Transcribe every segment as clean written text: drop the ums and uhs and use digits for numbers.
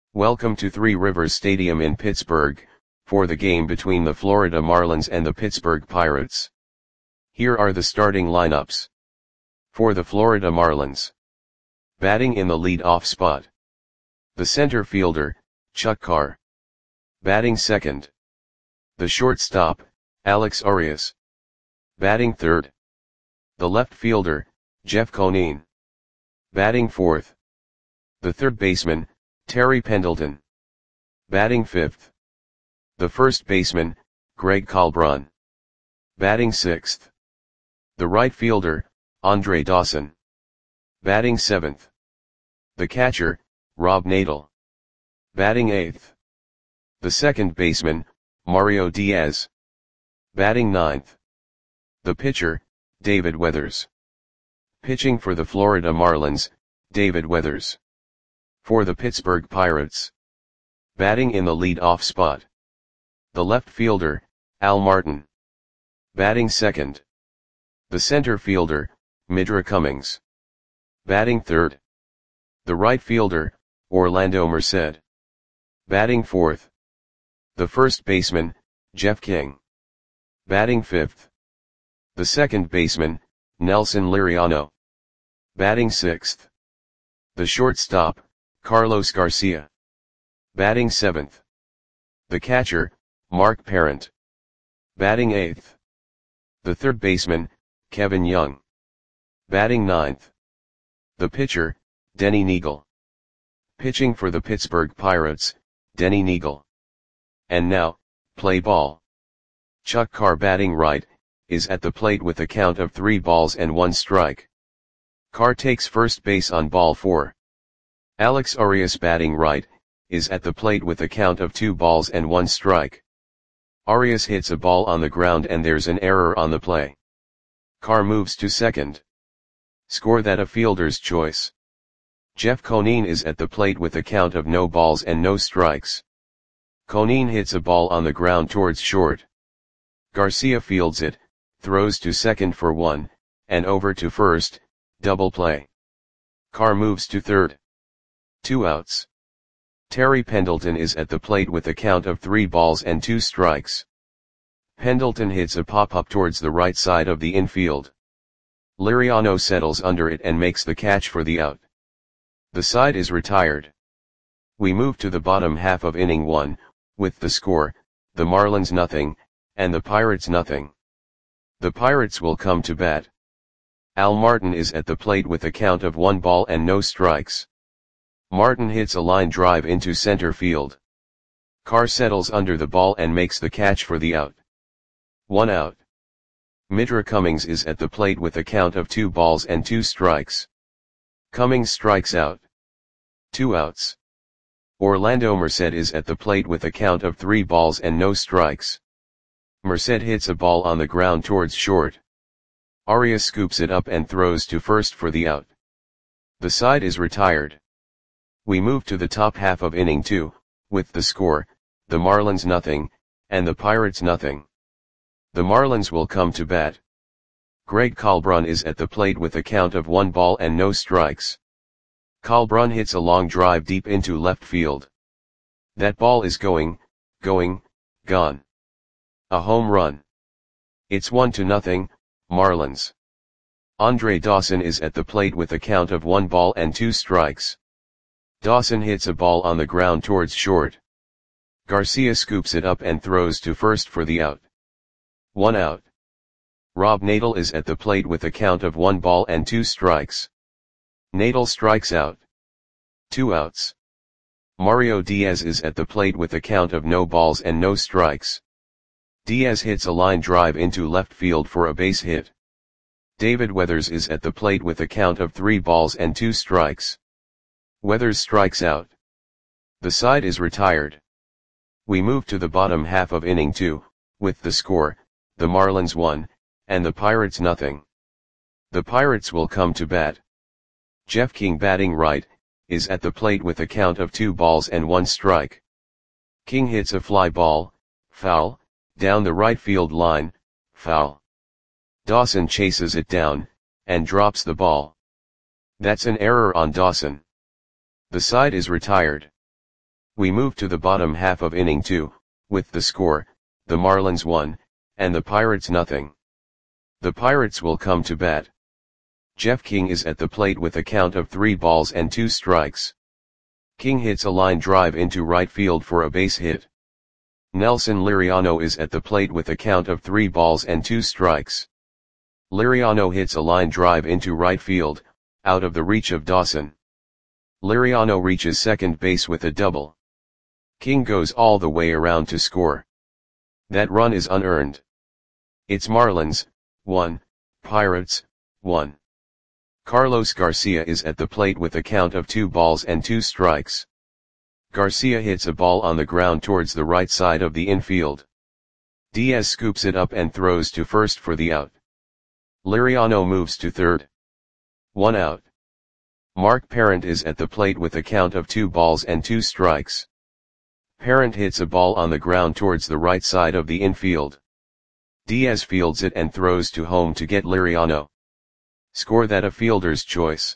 Welcome to Three Rivers Stadium in Pittsburgh, for the game between the Florida Marlins and the Pittsburgh Pirates. Here are the starting lineups. For the Florida Marlins. Batting in the lead-off spot. The center fielder, Chuck Carr. Batting second. The shortstop, Alex Arias. Batting third. The left fielder, Jeff Conine. Batting fourth. The third baseman, Terry Pendleton. Batting fifth. The first baseman, Greg Kalbrun. Batting sixth. The right fielder, Andre Dawson. Batting seventh. The catcher, Rob Nadel. Batting eighth. The second baseman, Mario Diaz. Batting ninth. The pitcher, David Weathers. Pitching for the Florida Marlins, David Weathers. For the Pittsburgh Pirates. Batting in the lead-off spot. The left fielder, Al Martin. Batting second. The center fielder, Midra Cummings. Batting third. The right fielder, Orlando Merced. Batting fourth. The first baseman, Jeff King. Batting fifth. The second baseman, Nelson Liriano. Batting sixth. The shortstop, Carlos Garcia. Batting seventh. The catcher, Mark Parent. Batting eighth. The third baseman, Kevin Young. Batting ninth. The pitcher, Denny Neagle. Pitching for the Pittsburgh Pirates, Denny Neagle. And now, play ball. Chuck Carr batting right, is at the plate with a count of 3 balls and 1 strike. Carr takes first base on ball 4. Alex Arias batting right, is at the plate with a count of 2 balls and 1 strike. Arias hits a ball on the ground and there's an error on the play. Carr moves to second. Score that a fielder's choice. Jeff Conine is at the plate with a count of no balls and no strikes. Conine hits a ball on the ground towards short. Garcia fields it, throws to second for 1, and over to first, double play. Carr moves to third. 2 outs. Terry Pendleton is at the plate with a count of 3 balls and 2 strikes. Pendleton hits a pop-up towards the right side of the infield. Liriano settles under it and makes the catch for the out. The side is retired. We move to the bottom half of inning 1, with the score, the Marlins nothing, and the Pirates nothing. The Pirates will come to bat. Al Martin is at the plate with a count of 1 ball and no strikes. Martin hits a line drive into center field. Carr settles under the ball and makes the catch for the out. 1 out. Midra Cummings is at the plate with a count of 2 balls and 2 strikes. Cummings strikes out. 2 outs. Orlando Merced is at the plate with a count of 3 balls and no strikes. Merced hits a ball on the ground towards short. Arias scoops it up and throws to first for the out. The side is retired. We move to the top half of inning 2, with the score, the Marlins nothing, and the Pirates nothing. The Marlins will come to bat. Greg Kalbrun is at the plate with a count of 1 ball and no strikes. Kalbrun hits a long drive deep into left field. That ball is going, gone. A home run. It's 1-0, Marlins. Andre Dawson is at the plate with a count of 1 ball and 2 strikes. Dawson hits a ball on the ground towards short. Garcia scoops it up and throws to first for the out. 1 out. Rob Nadel is at the plate with a count of 1 ball and 2 strikes. Nadel strikes out. 2 outs. Mario Diaz is at the plate with a count of no balls and no strikes. Diaz hits a line drive into left field for a base hit. David Weathers is at the plate with a count of 3 balls and 2 strikes. Weathers strikes out. The side is retired. We move to the bottom half of inning 2, with the score, the Marlins 1, and the Pirates nothing. The Pirates will come to bat. Jeff King batting right, is at the plate with a count of 2 balls and 1 strike. King hits a fly ball, foul, down the right field line, foul. Dawson chases it down, and drops the ball. That's an error on Dawson. The side is retired. We move to the bottom half of inning 2, with the score, the Marlins 1, and the Pirates nothing. The Pirates will come to bat. Jeff King is at the plate with a count of 3 balls and 2 strikes. King hits a line drive into right field for a base hit. Nelson Liriano is at the plate with a count of 3 balls and 2 strikes. Liriano hits a line drive into right field, out of the reach of Dawson. Liriano reaches second base with a double. King goes all the way around to score. That run is unearned. It's Marlins, 1, Pirates, 1. Carlos Garcia is at the plate with a count of 2 balls and 2 strikes. Garcia hits a ball on the ground towards the right side of the infield. Diaz scoops it up and throws to first for the out. Liriano moves to third. 1 out. Mark Parent is at the plate with a count of 2 balls and 2 strikes. Parent hits a ball on the ground towards the right side of the infield. Diaz fields it and throws to home to get Liriano. Score that a fielder's choice.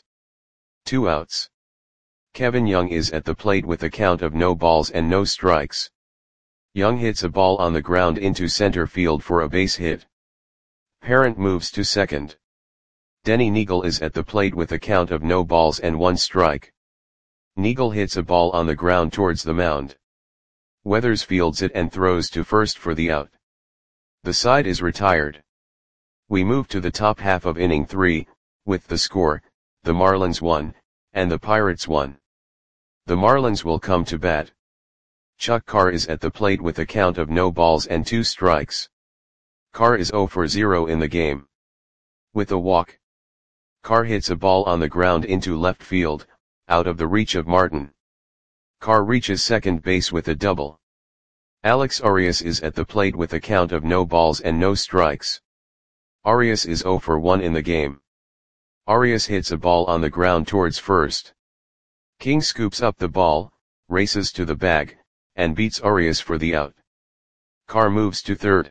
2 outs. Kevin Young is at the plate with a count of no balls and no strikes. Young hits a ball on the ground into center field for a base hit. Parent moves to second. Denny Neagle is at the plate with a count of no balls and 1 strike. Neagle hits a ball on the ground towards the mound. Weathers fields it and throws to first for the out. The side is retired. We move to the top half of inning 3, with the score, the Marlins 1, and the Pirates 1. The Marlins will come to bat. Chuck Carr is at the plate with a count of no balls and 2 strikes. Carr is 0 for 0 in the game. With a walk. Carr hits a ball on the ground into left field, out of the reach of Martin. Carr reaches second base with a double. Alex Arias is at the plate with a count of no balls and no strikes. Arias is 0 for 1 in the game. Arias hits a ball on the ground towards first. King scoops up the ball, races to the bag, and beats Arias for the out. Carr moves to third.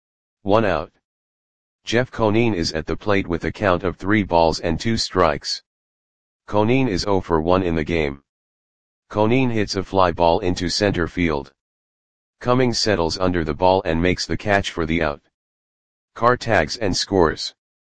1 out. Jeff Conine is at the plate with a count of 3 balls and 2 strikes. Conine is 0 for 1 in the game. Conine hits a fly ball into center field. Cummings settles under the ball and makes the catch for the out. Carr tags and scores.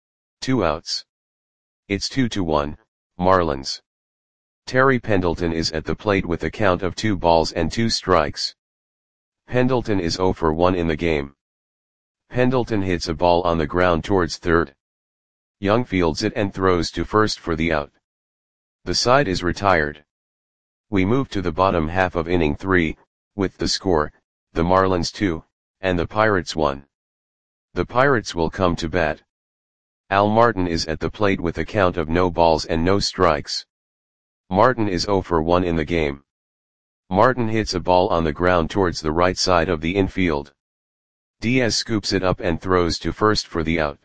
2 outs. It's 2-1, Marlins. Terry Pendleton is at the plate with a count of 2 balls and 2 strikes. Pendleton is 0 for 1 in the game. Pendleton hits a ball on the ground towards third. Young fields it and throws to first for the out. The side is retired. We move to the bottom half of inning 3, with the score, the Marlins 2, and the Pirates 1. The Pirates will come to bat. Al Martin is at the plate with a count of no balls and no strikes. Martin is 0 for 1 in the game. Martin hits a ball on the ground towards the right side of the infield. Diaz scoops it up and throws to first for the out.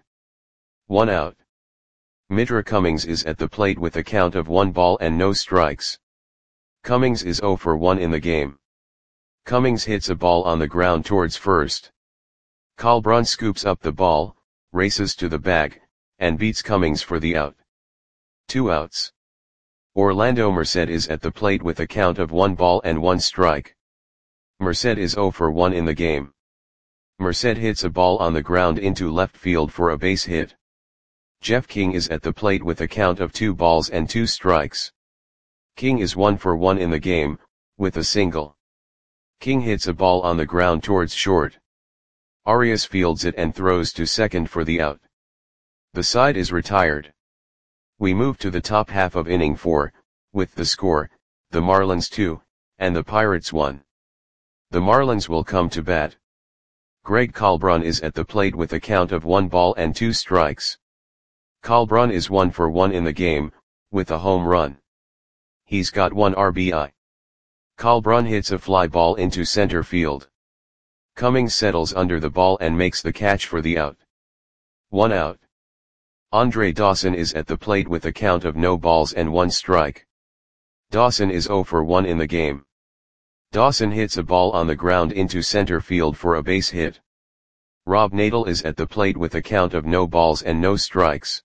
1 out. Mitra Cummings is at the plate with a count of 1 ball and no strikes. Cummings is 0 for 1 in the game. Cummings hits a ball on the ground towards first. Colbrun scoops up the ball, races to the bag, and beats Cummings for the out. 2 outs. Orlando Merced is at the plate with a count of 1 ball and 1 strike. Merced is 0 for 1 in the game. Merced hits a ball on the ground into left field for a base hit. Jeff King is at the plate with a count of 2 balls and 2 strikes. King is 1 for 1 in the game, with a single. King hits a ball on the ground towards short. Arias fields it and throws to second for the out. The side is retired. We move to the top half of inning 4, with the score, the Marlins 2, and the Pirates 1. The Marlins will come to bat. Greg Colbrun is at the plate with a count of 1 ball and 2 strikes. Colbrun is 1 for 1 in the game, with a home run. He's got 1 RBI. Colbrun hits a fly ball into center field. Cummings settles under the ball and makes the catch for the out. 1 out. Andre Dawson is at the plate with a count of no balls and 1 strike. Dawson is 0 for 1 in the game. Dawson hits a ball on the ground into center field for a base hit. Rob Nadel is at the plate with a count of no balls and no strikes.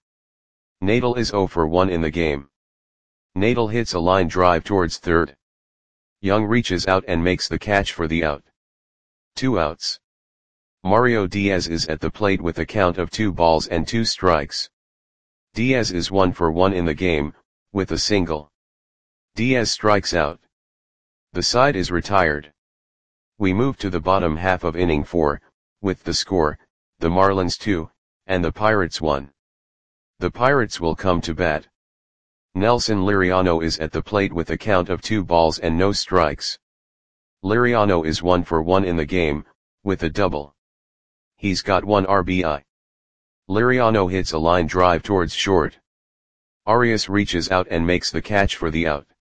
Nadel is 0 for 1 in the game. Nadel hits a line drive towards third. Young reaches out and makes the catch for the out. 2 outs. Mario Diaz is at the plate with a count of 2 balls and 2 strikes. Diaz is 1 for 1 in the game, with a single. Diaz strikes out. The side is retired. We move to the bottom half of inning 4, with the score, the Marlins 2, and the Pirates 1. The Pirates will come to bat. Nelson Liriano is at the plate with a count of 2 balls and no strikes. Liriano is 1 for 1 in the game, with a double. He's got 1 RBI. Liriano hits a line drive towards short. Arias reaches out and makes the catch for the out.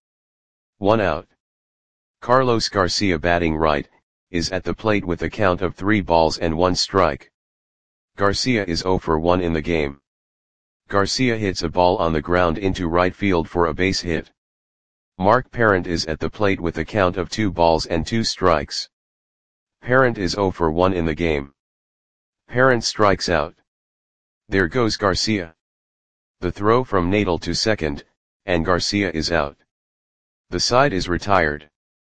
1 out. Carlos Garcia, batting right, is at the plate with a count of 3 balls and 1 strike. Garcia is 0 for 1 in the game. Garcia hits a ball on the ground into right field for a base hit. Mark Parent is at the plate with a count of 2 balls and 2 strikes. Parent is 0 for 1 in the game. Parent strikes out. There goes Garcia. The throw from Nadal to second, and Garcia is out. The side is retired.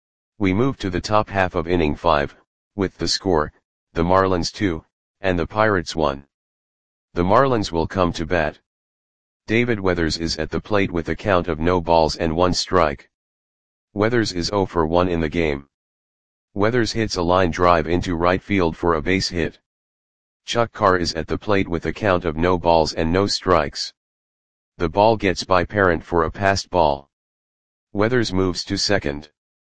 We move to the top half of inning 5, with the score, the Marlins 2, and the Pirates 1. The Marlins will come to bat. David Weathers is at the plate with a count of no balls and 1 strike. Weathers is 0 for 1 in the game. Weathers hits a line drive into right field for a base hit. Chuck Carr is at the plate with a count of no balls and no strikes. The ball gets by Parent for a passed ball. Weathers moves to second.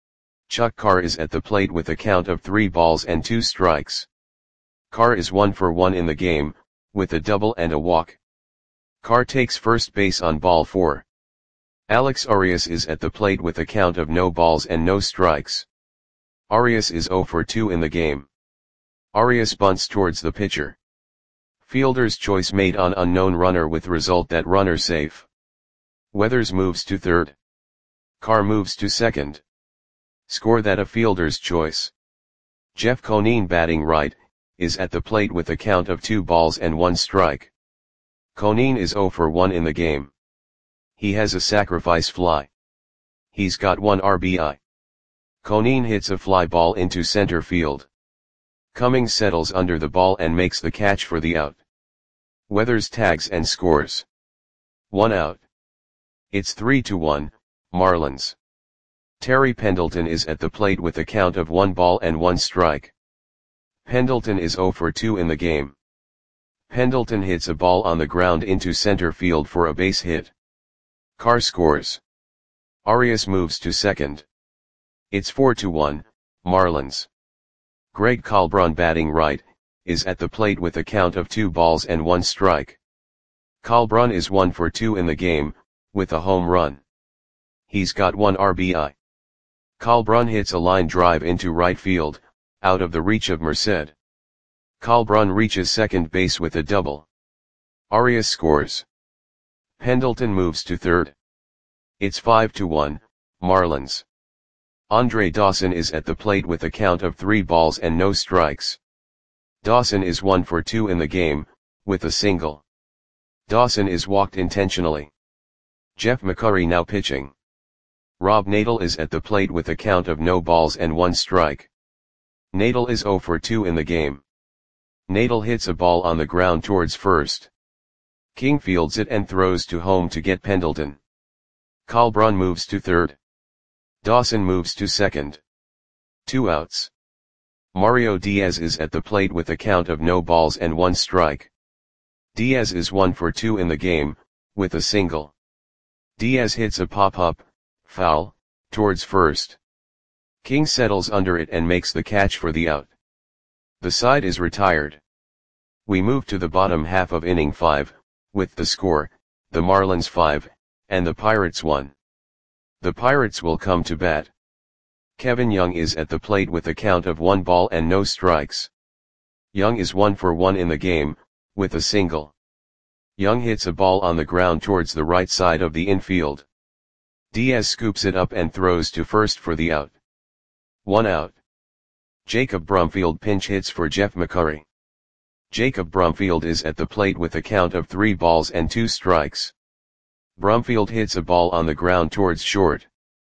Chuck Carr is at the plate with a count of 3 balls and 2 strikes. Carr is 1 for 1 in the game, with a double and a walk. Carr takes first base on ball 4. Alex Arias is at the plate with a count of no balls and no strikes. Arias is 0 for 2 in the game. Arias bunts towards the pitcher. Fielder's choice made on unknown runner with result that runner safe. Weathers moves to third. Carr moves to second. Score that a fielder's choice. Jeff Conine, batting right, is at the plate with a count of 2 balls and 1 strike. Conine is 0 for 1 in the game. He has a sacrifice fly. He's got 1 RBI. Conine hits a fly ball into center field. Cummings settles under the ball and makes the catch for the out. Weathers tags and scores. 1 out. It's 3-1, Marlins. Terry Pendleton is at the plate with a count of 1 ball and 1 strike. Pendleton is 0 for 2 in the game. Pendleton hits a ball on the ground into center field for a base hit. Carr scores. Arias moves to second. It's 4-1, Marlins. Greg Colbron, batting right, is at the plate with a count of 2 balls and 1 strike. Colbron is 1 for 2 in the game, with a home run. He's got 1 RBI. Colbron hits a line drive into right field, out of the reach of Merced. Colbron reaches second base with a double. Arias scores. Pendleton moves to third. It's 5-1, Marlins. Andre Dawson is at the plate with a count of 3 balls and no strikes. Dawson is 1 for 2 in the game, with a single. Dawson is walked intentionally. Jeff McCurry now pitching. Rob Nadal is at the plate with a count of no balls and 1 strike. Nadal is 0 for 2 in the game. Nadal hits a ball on the ground towards first. King fields it and throws to home to get Pendleton. Colbron moves to third. Dawson moves to second. 2 outs. Mario Diaz is at the plate with a count of no balls and 1 strike. Diaz is 1 for 2 in the game, with a single. Diaz hits a pop-up, foul, towards first. King settles under it and makes the catch for the out. The side is retired. We move to the bottom half of inning 5, with the score, the Marlins 5, and the Pirates 1. The Pirates will come to bat. Kevin Young is at the plate with a count of 1 ball and no strikes. Young is 1 for 1 in the game, with a single. Young hits a ball on the ground towards the right side of the infield. Diaz scoops it up and throws to first for the out. 1 out. Jacob Brumfield pinch hits for Jeff McCurry. Jacob Brumfield is at the plate with a count of 3 balls and 2 strikes. Brumfield hits a ball on the ground towards short.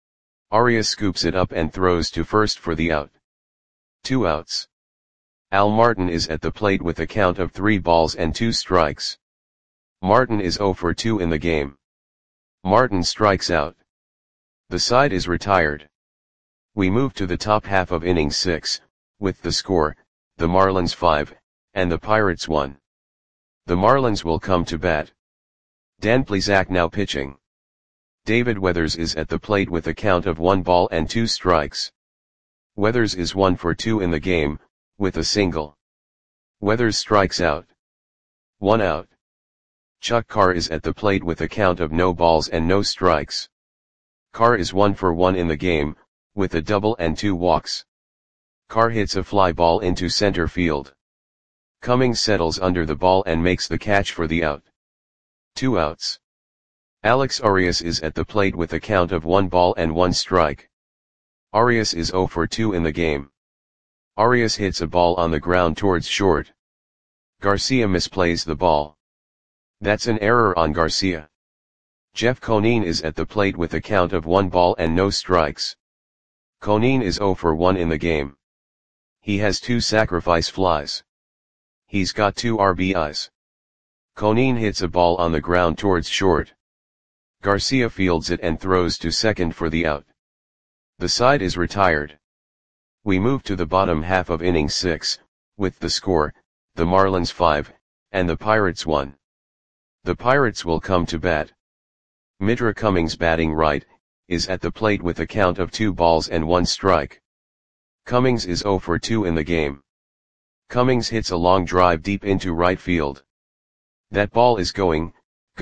Arias scoops it up and throws to first for the out. 2 outs. Al Martin is at the plate with a count of 3 balls and 2 strikes. Martin is 0 for 2 in the game. Martin strikes out. The side is retired. We move to the top half of inning 6, with the score, the Marlins 5, and the Pirates 1. The Marlins will come to bat. Dan Plesac now pitching. David Weathers is at the plate with a count of 1 ball and 2 strikes. Weathers is 1 for 2 in the game, with a single. Weathers strikes out. 1 out. Chuck Carr is at the plate with a count of no balls and no strikes. Carr is 1 for 1 in the game, with a double and 2 walks. Carr hits a fly ball into center field. Cummings settles under the ball and makes the catch for the out. 2 outs. Alex Arias is at the plate with a count of 1 ball and 1 strike. Arias is 0 for 2 in the game. Arias hits a ball on the ground towards short. Garcia misplays the ball. That's an error on Garcia. Jeff Conine is at the plate with a count of 1 ball and no strikes. Conine is 0 for 1 in the game. He has 2 sacrifice flies. He's got 2 RBIs. Conine hits a ball on the ground towards short. Garcia fields it and throws to second for the out. The side is retired. We move to the bottom half of inning 6, with the score, the Marlins 5, and the Pirates 1. The Pirates will come to bat. Mitra Cummings batting right, is at the plate with a count of 2 balls and 1 strike. Cummings is 0 for 2 in the game. Cummings hits a long drive deep into right field. That ball is gone.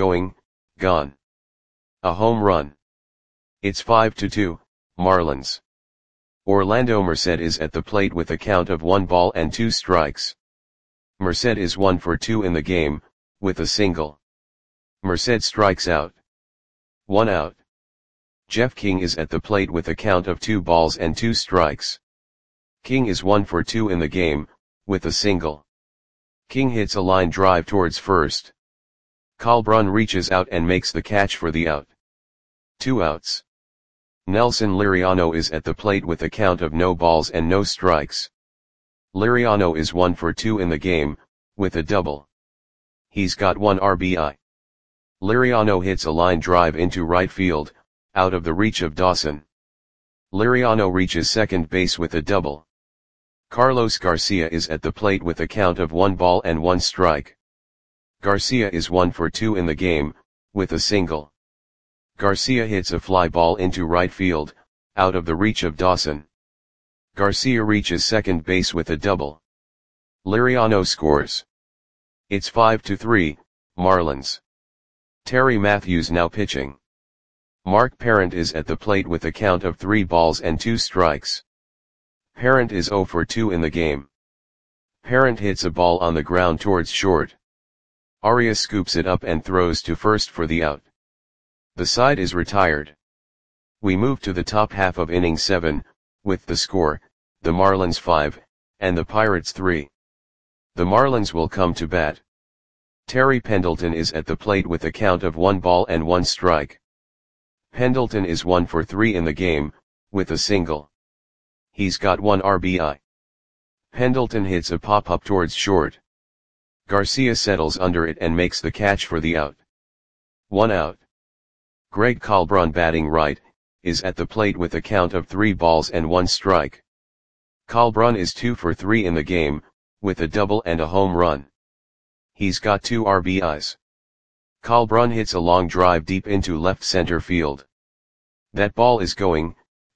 A home run. It's 5-2, Marlins. Orlando Merced is at the plate with a count of 1 ball and 2 strikes. Merced is 1 for 2 in the game, with a single. Merced strikes out. 1 out. Jeff King is at the plate with a count of 2 balls and 2 strikes. King is 1 for 2 in the game, with a single. King hits a line drive towards first. Colbrun reaches out and makes the catch for the out. 2 outs. Nelson Liriano is at the plate with a count of no balls and no strikes. Liriano is 1 for 2 in the game, with a double. He's got 1 RBI. Liriano hits a line drive into right field, out of the reach of Dawson. Liriano reaches second base with a double. Carlos Garcia is at the plate with a count of 1 ball and 1 strike. Garcia is 1 for 2 in the game, with a single. Garcia hits a fly ball into right field, out of the reach of Dawson. Garcia reaches second base with a double. Liriano scores. It's 5-3, Marlins. Terry Matthews now pitching. Mark Parent is at the plate with a count of 3 balls and 2 strikes. Parent is 0 for 2 in the game. Parent hits a ball on the ground towards short. Arias scoops it up and throws to first for the out. The side is retired. We move to the top half of inning 7, with the score, the Marlins 5, and the Pirates 3. The Marlins will come to bat. Terry Pendleton is at the plate with a count of 1 ball and 1 strike. Pendleton is 1 for 3 in the game, with a single. He's got 1 RBI. Pendleton hits a pop-up towards short. Garcia settles under it and makes the catch for the out. 1 out. Greg Colbrun batting right, is at the plate with a count of 3 balls and 1 strike. Colbrun is 2 for 3 in the game, with a double and a home run. He's got 2 RBIs. Colbrun hits a long drive deep into left center field. That ball is gone.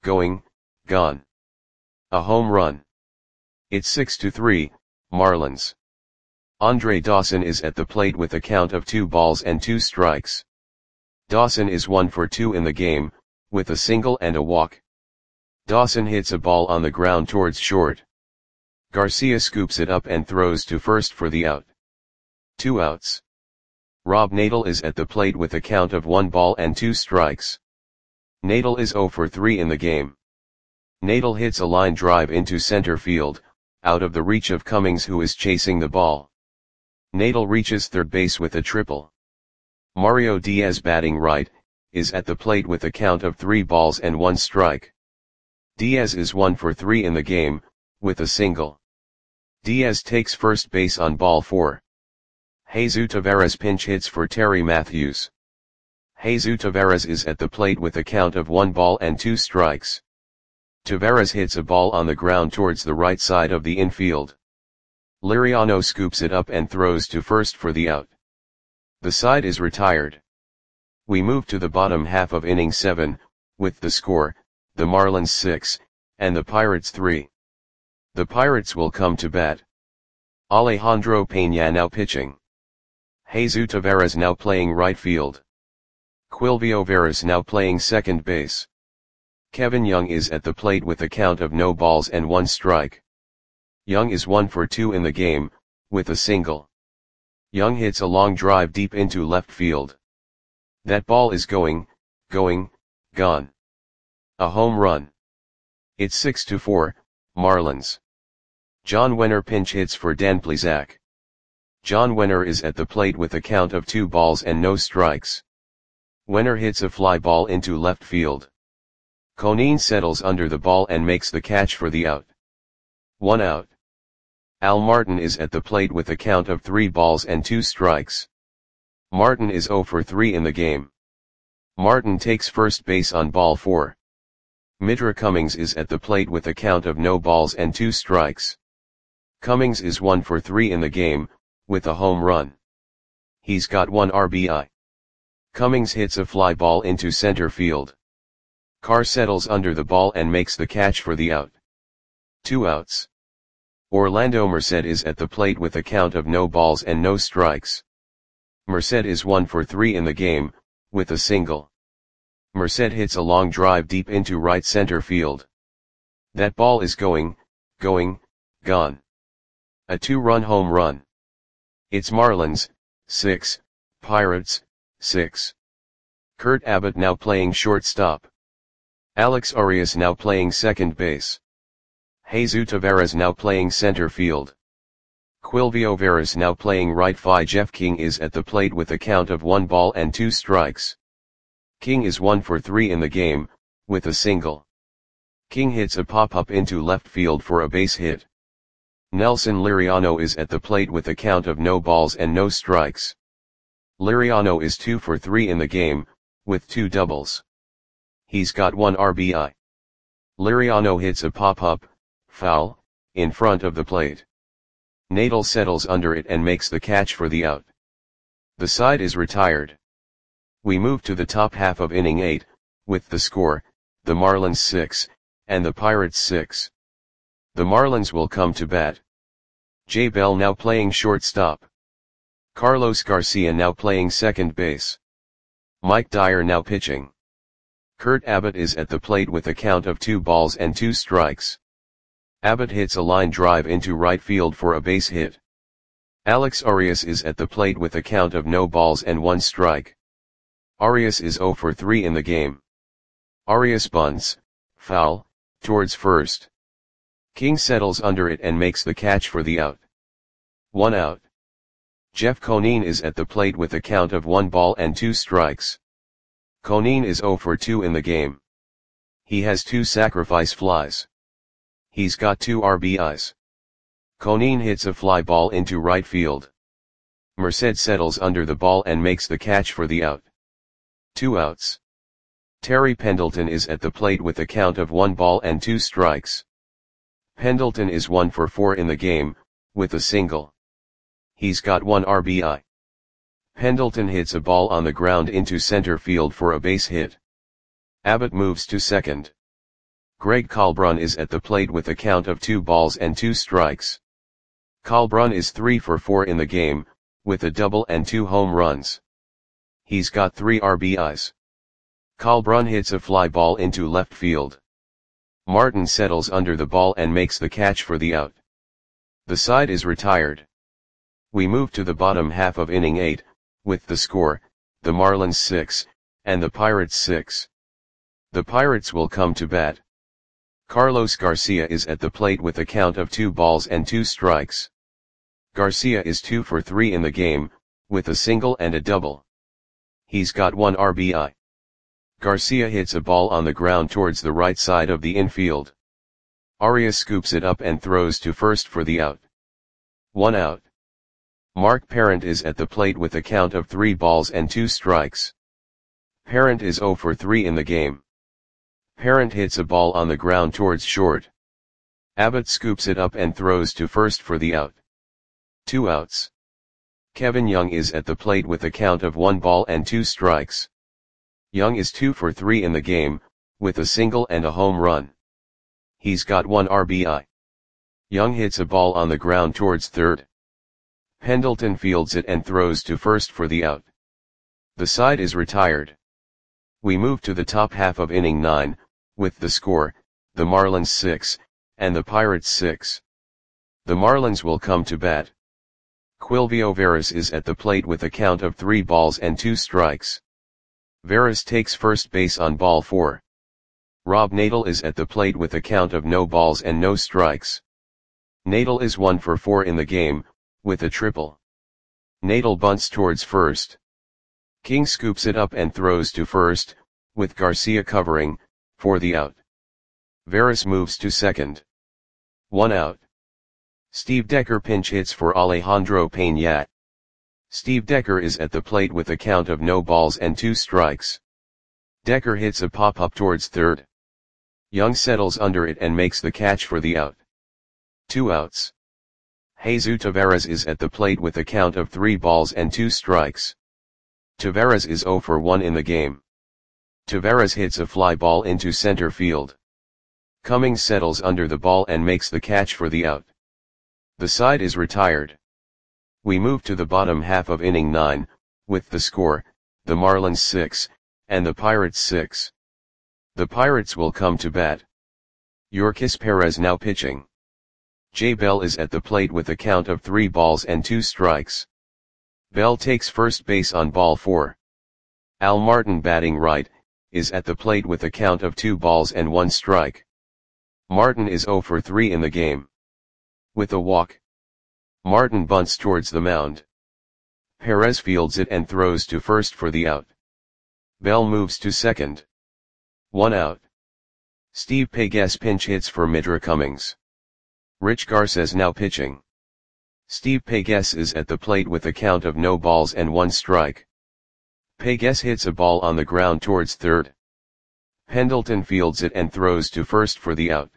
A home run. It's 6-3, Marlins. Andre Dawson is at the plate with a count of 2 balls and 2 strikes. Dawson is 1 for 2 in the game, with a single and a walk. Dawson hits a ball on the ground towards short. Garcia scoops it up and throws to first for the out. 2 outs. Rob Nadel is at the plate with a count of 1 ball and 2 strikes. Nadel is 0 for 3 in the game. Nadel hits a line drive into center field, out of the reach of Cummings, who is chasing the ball. Nadel reaches third base with a triple. Mario Diaz batting right, is at the plate with a count of 3 balls and 1 strike. Diaz is 1 for 3 in the game, with a single. Diaz takes first base on ball 4. Jesus Taveras pinch hits for Terry Matthews. Jesus Taveras is at the plate with a count of 1 ball and 2 strikes. Taveras hits a ball on the ground towards the right side of the infield. Liriano scoops it up and throws to first for the out. The side is retired. We move to the bottom half of inning 7, with the score, the Marlins 6, and the Pirates 3. The Pirates will come to bat. Alejandro Peña now pitching. Jesus Taveras now playing right field. Quilvio Veras now playing second base. Kevin Young is at the plate with a count of no balls and 1 strike. Young is 1 for 2 in the game, with a single. Young hits a long drive deep into left field. That ball is gone. A home run. It's 6-4, Marlins. John Wenner pinch hits for Dan Plesac. John Wenner is at the plate with a count of 2 balls and no strikes. Wenner hits a fly ball into left field. Conine settles under the ball and makes the catch for the out. 1 out. Al Martin is at the plate with a count of 3 balls and 2 strikes. Martin is 0 for 3 in the game. Martin takes first base on ball 4. Mitra Cummings is at the plate with a count of no balls and 2 strikes. Cummings is 1 for 3 in the game, with a home run. He's got 1 RBI. Cummings hits a fly ball into center field. Carr settles under the ball and makes the catch for the out. 2 outs. Orlando Merced is at the plate with a count of no balls and no strikes. Merced is 1 for 3 in the game, with a single. Merced hits a long drive deep into right center field. That ball is gone. A 2-run home run. It's Marlins, 6, Pirates, 6. Kurt Abbott now playing shortstop. Alex Arias now playing second base. Jesus Taveras now playing center field. Quilvio Veras now playing right field. Jeff King is at the plate with a count of 1 ball and 2 strikes. King is 1 for 3 in the game, with a single. King hits a pop-up into left field for a base hit. Nelson Liriano is at the plate with a count of no balls and no strikes. Liriano is 2 for 3 in the game, with 2 doubles. He's got 1 RBI. Liriano hits a pop-up, foul, in front of the plate. Nadal settles under it and makes the catch for the out. The side is retired. We move to the top half of inning 8, with the score, the Marlins 6, and the Pirates 6. The Marlins will come to bat. Jay Bell now playing shortstop. Carlos Garcia now playing second base. Mike Dyer now pitching. Kurt Abbott is at the plate with a count of 2 balls and 2 strikes. Abbott hits a line drive into right field for a base hit. Alex Arias is at the plate with a count of no balls and 1 strike. Arias is 0 for 3 in the game. Arias bunts, foul, towards first. King settles under it and makes the catch for the out. 1 out. Jeff Conine is at the plate with a count of 1 ball and 2 strikes. Conine is 0 for 2 in the game. He has 2 sacrifice flies. He's got 2 RBIs. Conine hits a fly ball into right field. Merced settles under the ball and makes the catch for the out. 2 outs. Terry Pendleton is at the plate with a count of 1 ball and 2 strikes. Pendleton is 1 for 4 in the game, with a single. He's got 1 RBI. Pendleton hits a ball on the ground into center field for a base hit. Abbott moves to second. Greg Kalbrun is at the plate with a count of 2 balls and 2 strikes. Kalbrun is 3 for 4 in the game, with a double and 2 home runs. He's got 3 RBIs. Kalbrun hits a fly ball into left field. Martin settles under the ball and makes the catch for the out. The side is retired. We move to the bottom half of inning 8, with the score, the Marlins 6, and the Pirates 6. The Pirates will come to bat. Carlos Garcia is at the plate with a count of 2 balls and 2 strikes. Garcia is 2 for 3 in the game, with a single and a double. He's got 1 RBI. Garcia hits a ball on the ground towards the right side of the infield. Arias scoops it up and throws to first for the out. 1 out. Mark Parent is at the plate with a count of 3 balls and 2 strikes. Parent is 0 for 3 in the game. Parent hits a ball on the ground towards short. Abbott scoops it up and throws to first for the out. 2 outs. Kevin Young is at the plate with a count of 1 ball and 2 strikes. Young is 2 for 3 in the game, with a single and a home run. He's got 1 RBI. Young hits a ball on the ground towards third. Pendleton fields it and throws to first for the out. The side is retired. We move to the top half of inning 9, with the score, the Marlins 6, and the Pirates 6. The Marlins will come to bat. Quilvio Veras is at the plate with a count of 3 balls and 2 strikes. Veras takes first base on ball 4. Rob Nadel is at the plate with a count of no balls and no strikes. Nadel is 1 for 4 in the game, with a triple. Nadel bunts towards first. King scoops it up and throws to first, with Garcia covering, for the out. Veras moves to second. 1 out. Steve Decker pinch hits for Alejandro Peña. Steve Decker is at the plate with a count of no balls and 2 strikes. Decker hits a pop-up towards third. Young settles under it and makes the catch for the out. 2 outs. Jesus Taveras is at the plate with a count of 3 balls and 2 strikes. Taveras is 0 for 1 in the game. Taveras hits a fly ball into center field. Cummings settles under the ball and makes the catch for the out. The side is retired. We move to the bottom half of inning 9, with the score, the Marlins 6, and the Pirates 6. The Pirates will come to bat. Yorkis Perez now pitching. Jay Bell is at the plate with a count of 3 balls and 2 strikes. Bell takes first base on ball 4. Al Martin batting right, is at the plate with a count of 2 balls and 1 strike. Martin is 0 for 3 in the game. With a walk. Martin bunts towards the mound. Perez fields it and throws to first for the out. Bell moves to second. 1 out. Steve Pegues pinch hits for Midra Cummings. Rich Garces now pitching. Steve Pegues is at the plate with a count of no balls and 1 strike. Pegues hits a ball on the ground towards third. Pendleton fields it and throws to first for the out.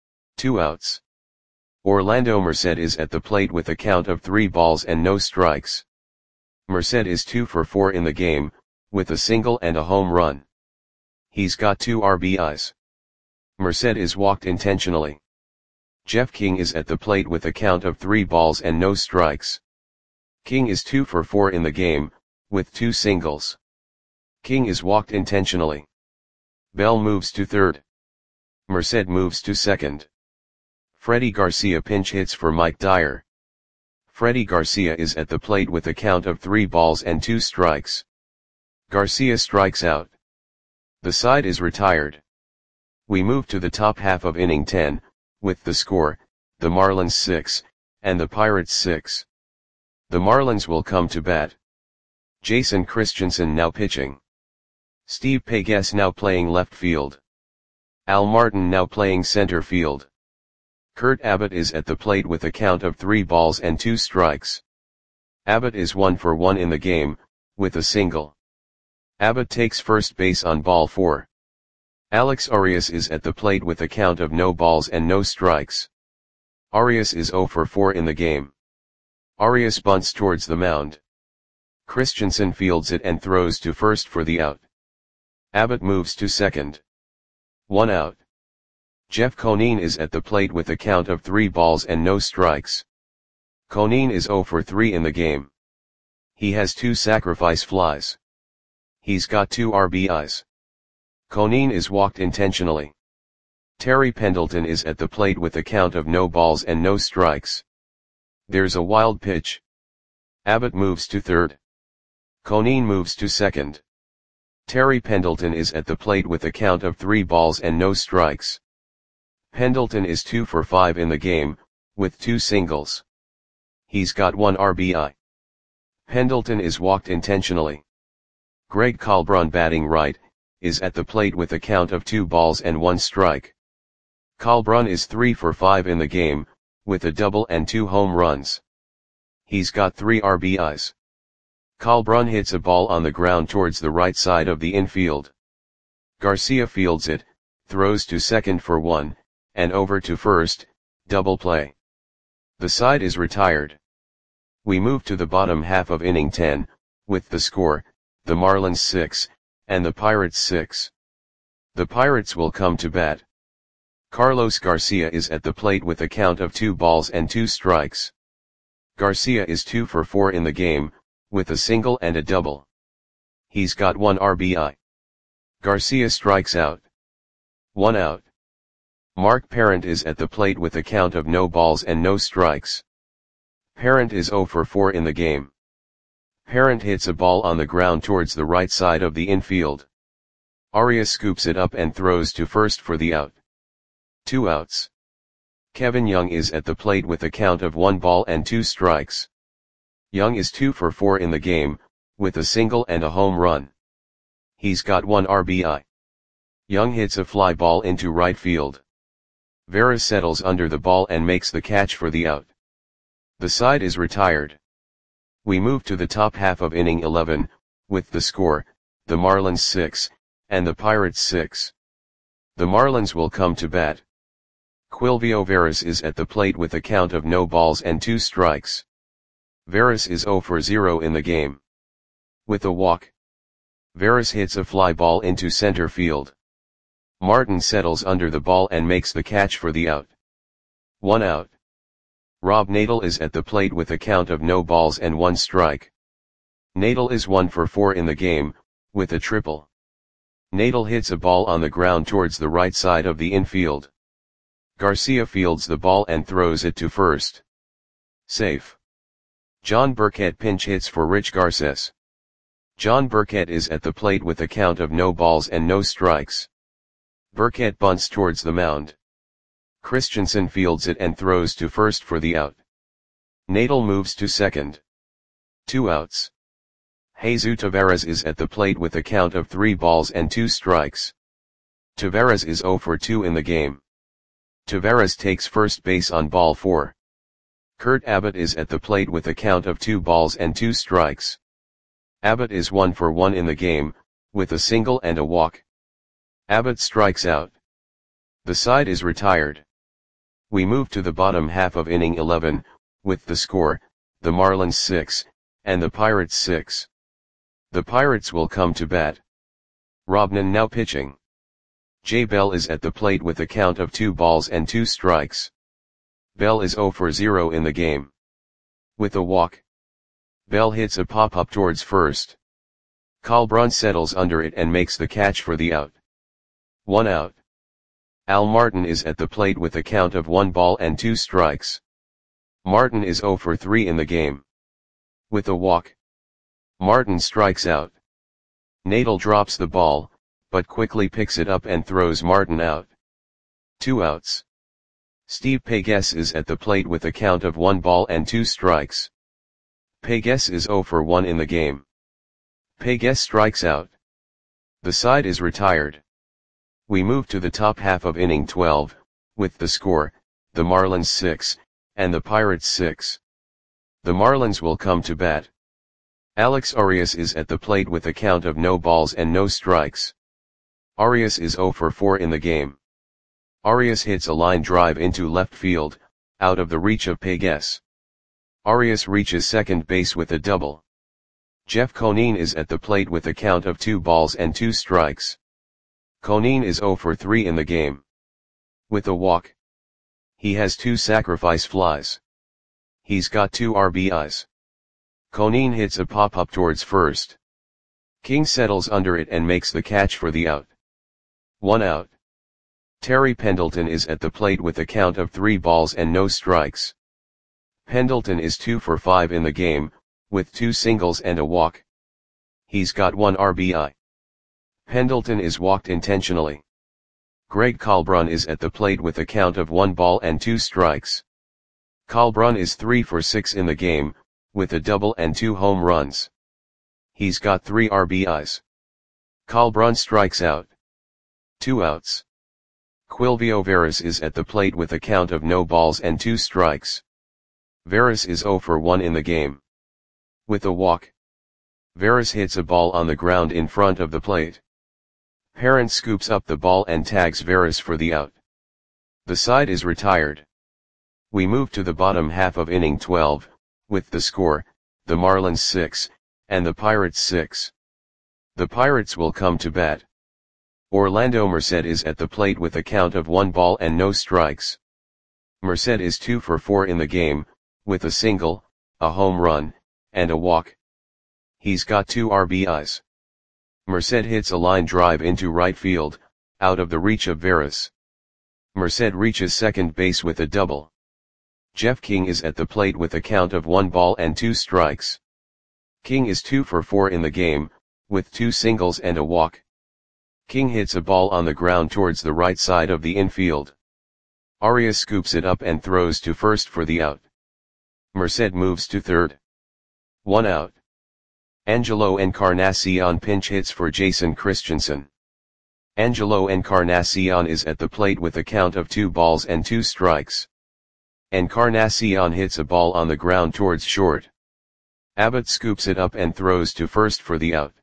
2 outs. Orlando Merced is at the plate with a count of 3 balls and no strikes. Merced is 2 for 4 in the game, with a single and a home run. He's got 2 RBIs. Merced is walked intentionally. Jeff King is at the plate with a count of 3 balls and no strikes. King is 2 for 4 in the game, with 2 singles. King is walked intentionally. Bell moves to third. Merced moves to second. Freddie Garcia pinch hits for Mike Dyer. Freddie Garcia is at the plate with a count of 3 balls and 2 strikes. Garcia strikes out. The side is retired. We move to the top half of inning 10, with the score, the Marlins 6, and the Pirates 6. The Marlins will come to bat. Jason Christensen now pitching. Steve Pegues now playing left field. Al Martin now playing center field. Kurt Abbott is at the plate with a count of 3 balls and 2 strikes. Abbott is 1 for 1 in the game, with a single. Abbott takes first base on ball 4. Alex Arias is at the plate with a count of no balls and no strikes. Arias is 0 for 4 in the game. Arias bunts towards the mound. Christensen fields it and throws to first for the out. Abbott moves to second. 1 out. Jeff Conine is at the plate with a count of 3 balls and no strikes. Conine is 0 for 3 in the game. He has 2 sacrifice flies. He's got 2 RBIs. Conine is walked intentionally. Terry Pendleton is at the plate with a count of no balls and no strikes. There's a wild pitch. Abbott moves to third. Conine moves to second. Terry Pendleton is at the plate with a count of 3 balls and no strikes. Pendleton is 2 for 5 in the game, with 2 singles. He's got 1 RBI. Pendleton is walked intentionally. Greg Colbron batting right, is at the plate with a count of 2 balls and 1 strike. Kalbrun is 3 for 5 in the game, with a double and 2 home runs. He's got 3 RBIs. Kalbrun hits a ball on the ground towards the right side of the infield. Garcia fields it, throws to second for 1, and over to first, double play. The side is retired. We move to the bottom half of inning 10, with the score, the Marlins 6, and the Pirates 6. The Pirates will come to bat. Carlos Garcia is at the plate with a count of 2 balls and 2 strikes. Garcia is 2 for 4 in the game, with a single and a double. He's got 1 RBI. Garcia strikes out. 1 out. Mark Parent is at the plate with a count of no balls and no strikes. Parent is 0 for 4 in the game. Parent hits a ball on the ground towards the right side of the infield. Arias scoops it up and throws to first for the out. 2 outs. Kevin Young is at the plate with a count of 1 ball and 2 strikes. Young is 2 for 4 in the game, with a single and a home run. He's got 1 RBI. Young hits a fly ball into right field. Veras settles under the ball and makes the catch for the out. The side is retired. We move to the top half of inning 11, with the score, the Marlins 6, and the Pirates 6. The Marlins will come to bat. Quilvio Veras is at the plate with a count of no balls and 2 strikes. Veras is 0 for 0 in the game. With a walk, Veras hits a fly ball into center field. Martin settles under the ball and makes the catch for the out. 1 out. Rob Nadel is at the plate with a count of no balls and 1 strike. Nadel is 1 for 4 in the game, with a triple. Nadel hits a ball on the ground towards the right side of the infield. Garcia fields the ball and throws it to first. Safe. John Burkett pinch hits for Rich Garces. John Burkett is at the plate with a count of no balls and no strikes. Burkett bunts towards the mound. Christensen fields it and throws to first for the out. Nadel moves to second. 2 outs. Jesus Taveras is at the plate with a count of 3 balls and 2 strikes. Taveras is 0 for 2 in the game. Taveras takes first base on ball 4. Kurt Abbott is at the plate with a count of 2 balls and 2 strikes. Abbott is 1 for 1 in the game, with a single and a walk. Abbott strikes out. The side is retired. We move to the bottom half of inning 11, with the score, the Marlins 6, and the Pirates 6. The Pirates will come to bat. Robnan now pitching. Jay Bell is at the plate with a count of 2 balls and 2 strikes. Bell is 0 for 0 in the game. With a walk, Bell hits a pop-up towards first. Kalbrun settles under it and makes the catch for the out. 1 out. Al Martin is at the plate with a count of 1 ball and 2 strikes. Martin is 0 for 3 in the game. With a walk, Martin strikes out. Nadel drops the ball, but quickly picks it up and throws Martin out. 2 outs. Steve Pegues is at the plate with a count of 1 ball and 2 strikes. Pegues is 0 for 1 in the game. Pegues strikes out. The side is retired. We move to the top half of inning 12, with the score, the Marlins 6, and the Pirates 6. The Marlins will come to bat. Alex Arias is at the plate with a count of no balls and no strikes. Arias is 0 for 4 in the game. Arias hits a line drive into left field, out of the reach of Pegues. Arias reaches second base with a double. Jeff Conine is at the plate with a count of 2 balls and 2 strikes. Conine is 0 for 3 in the game. With a walk, he has 2 sacrifice flies. He's got 2 RBIs. Conine hits a pop-up towards first. King settles under it and makes the catch for the out. 1 out. Terry Pendleton is at the plate with a count of 3 balls and no strikes. Pendleton is 2 for 5 in the game, with 2 singles and a walk. He's got 1 RBI. Pendleton is walked intentionally. Greg Kalbrun is at the plate with a count of 1 ball and 2 strikes. Kalbrun is 3 for 6 in the game, with a double and 2 home runs. He's got 3 RBIs. Colbrun strikes out. 2 outs. Quilvio Veras is at the plate with a count of no balls and 2 strikes. Veras is 0 for 1 in the game. With a walk, Veras hits a ball on the ground in front of the plate. Parent scoops up the ball and tags Veras for the out. The side is retired. We move to the bottom half of inning 12, with the score, the Marlins 6, and the Pirates 6. The Pirates will come to bat. Orlando Merced is at the plate with a count of 1 ball and no strikes. Merced is 2 for 4 in the game, with a single, a home run, and a walk. He's got 2 RBIs. Merced hits a line drive into right field, out of the reach of Veras. Merced reaches second base with a double. Jeff King is at the plate with a count of 1 ball and 2 strikes. King is 2 for 4 in the game, with 2 singles and a walk. King hits a ball on the ground towards the right side of the infield. Arias scoops it up and throws to first for the out. Merced moves to third. 1 out. Angelo Encarnacion pinch hits for Jason Christensen. Angelo Encarnacion is at the plate with a count of 2 balls and 2 strikes. Encarnacion hits a ball on the ground towards short. Abbott scoops it up and throws to first for the out.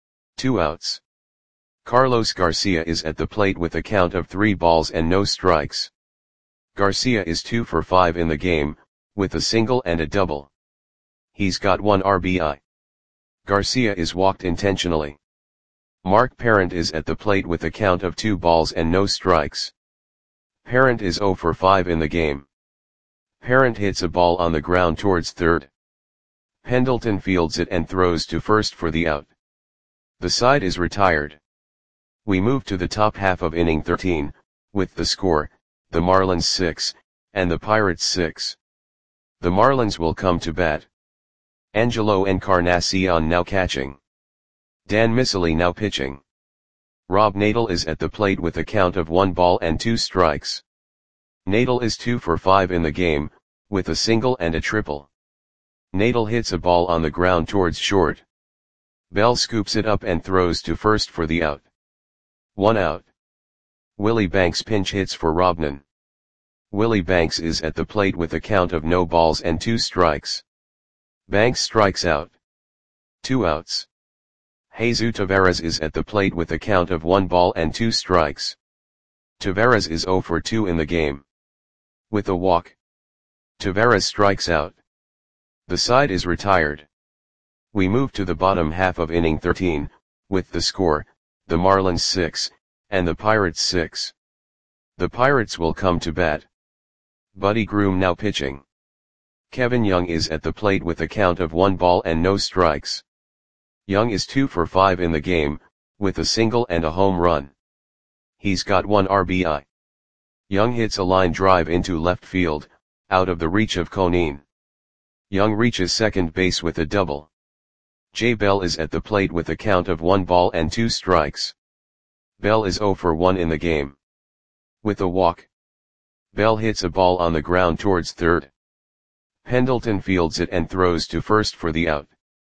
2 outs. Carlos Garcia is at the plate with a count of 3 balls and no strikes. Garcia is 2 for 5 in the game, with a single and a double. He's got 1 RBI. Garcia is walked intentionally. Mark Parent is at the plate with a count of 2 balls and no strikes. Parent is 0 for 5 in the game. Parent hits a ball on the ground towards third. Pendleton fields it and throws to first for the out. The side is retired. We move to the top half of inning 13, with the score, the Marlins 6, and the Pirates 6. The Marlins will come to bat. Angelo Encarnacion now catching. Dan Miceli now pitching. Rob Nadel is at the plate with a count of 1 ball and 2 strikes. Nadel is 2 for 5 in the game, with a single and a triple. Nadel hits a ball on the ground towards short. Bell scoops it up and throws to first for the out. 1 out. Willie Banks pinch hits for Robnan. Willie Banks is at the plate with a count of no balls and 2 strikes. Banks strikes out. 2 outs. Jesus Taveras is at the plate with a count of 1 ball and 2 strikes. Taveras is 0 for 2 in the game. With a walk, Taveras strikes out. The side is retired. We move to the bottom half of inning 13, with the score, the Marlins 6, and the Pirates 6. The Pirates will come to bat. Buddy Groom now pitching. Kevin Young is at the plate with a count of 1 ball and no strikes. Young is 2 for 5 in the game, with a single and a home run. He's got 1 RBI. Young hits a line drive into left field, out of the reach of Conine. Young reaches second base with a double. Jay Bell is at the plate with a count of 1 ball and 2 strikes. Bell is 0 for 1 in the game. With a walk, Bell hits a ball on the ground towards third. Pendleton fields it and throws to first for the out.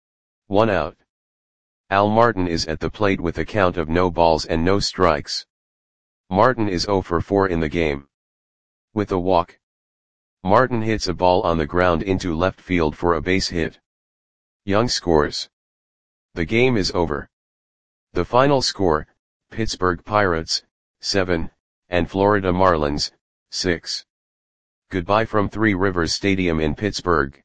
1 out. Al Martin is at the plate with a count of no balls and no strikes. Martin is 0 for 4 in the game. With a walk, Martin hits a ball on the ground into left field for a base hit. Young scores. The game is over. The final score, Pittsburgh Pirates, 7, and Florida Marlins, 6. Goodbye from Three Rivers Stadium in Pittsburgh.